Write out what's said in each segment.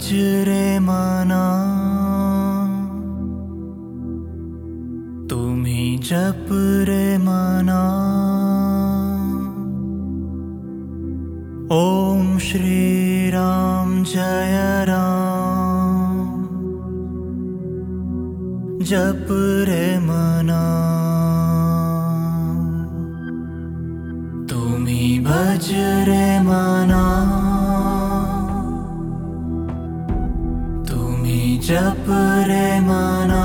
भज रे मना, तुम्ही जप रे मना। ओम श्री राम जय राम, जप रे मना। तुम्ही भज रे मना, तुम्ही जप रे मना।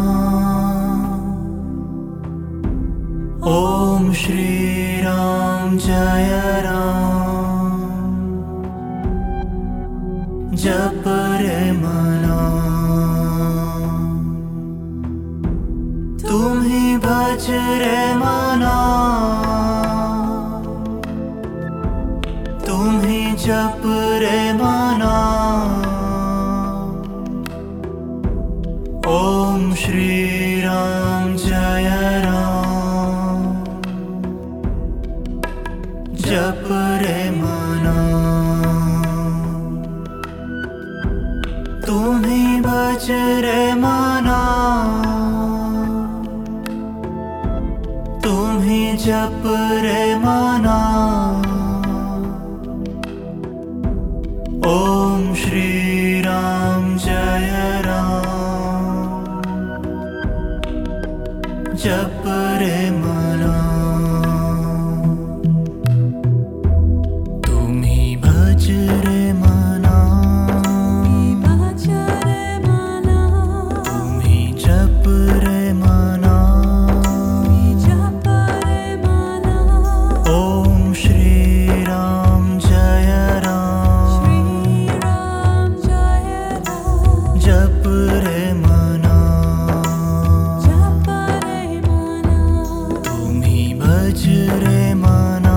ओम श्री राम जय राम, जप रे मना। तुम्ही भज रे मना, तुम्ही जप रे मना। ओम श्री राम जय राम, जप रे मना। तुम्ही भज रे मना, तुम्ही जप रे मना। ओम श्री राम जय राम, जप रे मना। तुम्ही भज रे मना, तुम्ही जप रे मना। ओम श्री राम जय राम, जप रे मना। तुम्ही भज रे मना,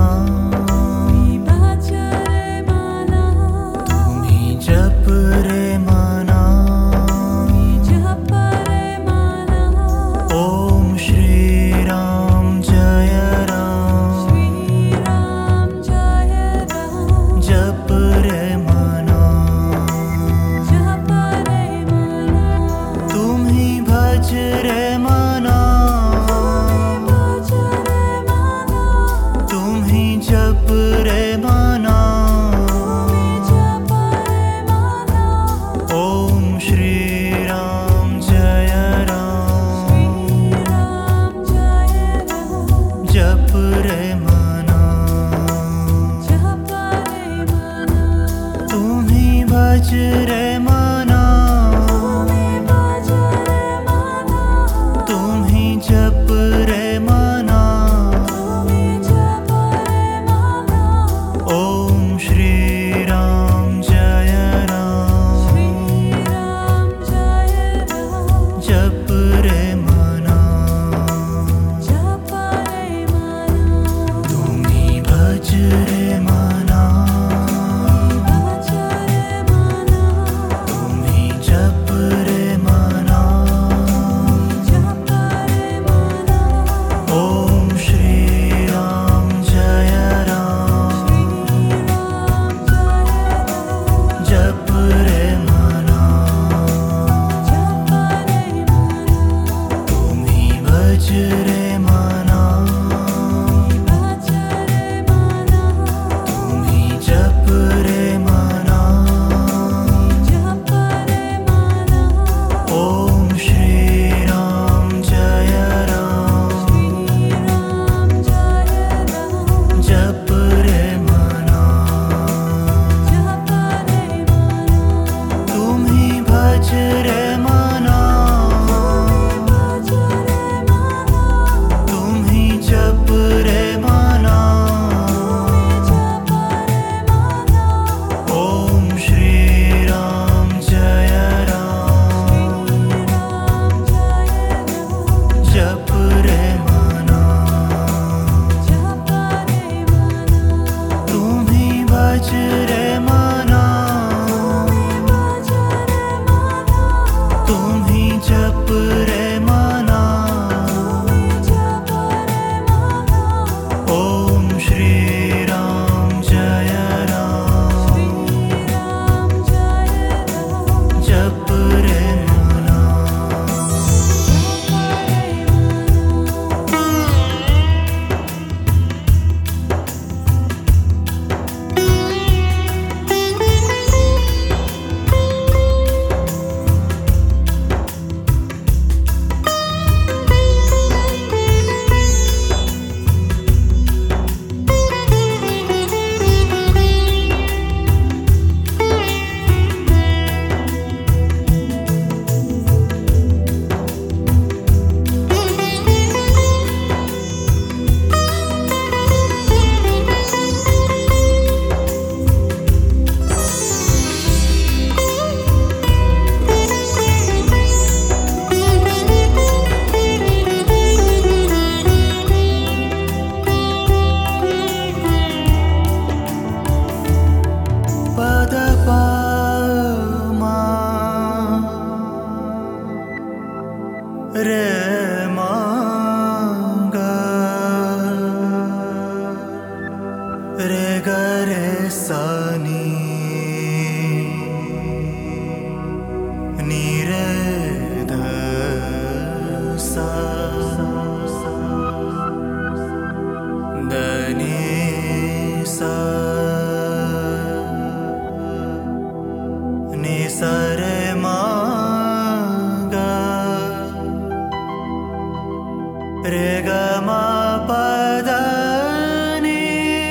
तुम्ही जप रे मना। ओम श्री राम जय राम, जप रे मना। तुम्ही भज रे मना, तुम्ही जप रे मना। ओम श्री राम जय राम, जप रे मना। तुम्ही भज रे मना, तुम्ही जप रे मना। ओम श्री राम जय राम, जप रे मना। तुम्ही भज रे मना, तुम्ही जप रे मना। ओम श्री राम जय राम, जप रे मना। तुम्ही भज रे मना, तुम्ही जप रे मना। ओम श्री राम जय राम, जप रे मना। तुम्ही भज रे मना, तुम्ही जप रे मना। ओम श्री राम जय राम, जप रे मना। तुम्ही भज रे मना, तुम्ही जप रे मना। ओम श्री राम जय राम, रे मांगा रे ग रे सा नी रे ध सा द नी सा नी सा रे मांगा रे ग मा प द नी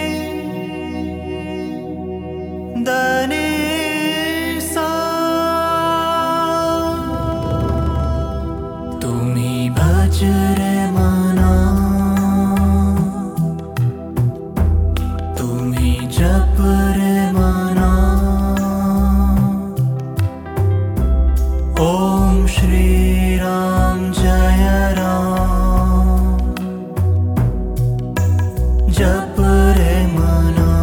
द नी सा तुम्ही भज रे मना तुम्ही जप रे मना ओम श्री राम जय राम जप रे मना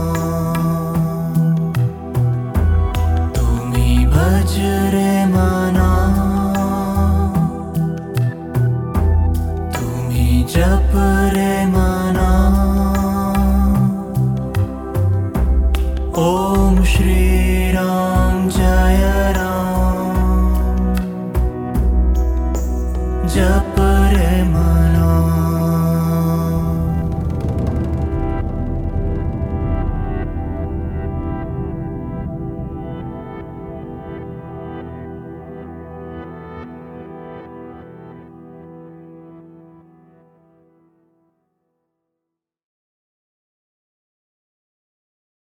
तुम्ही भज रे मना तुम्ही जप रे मना ओम श्री राम जय राम जप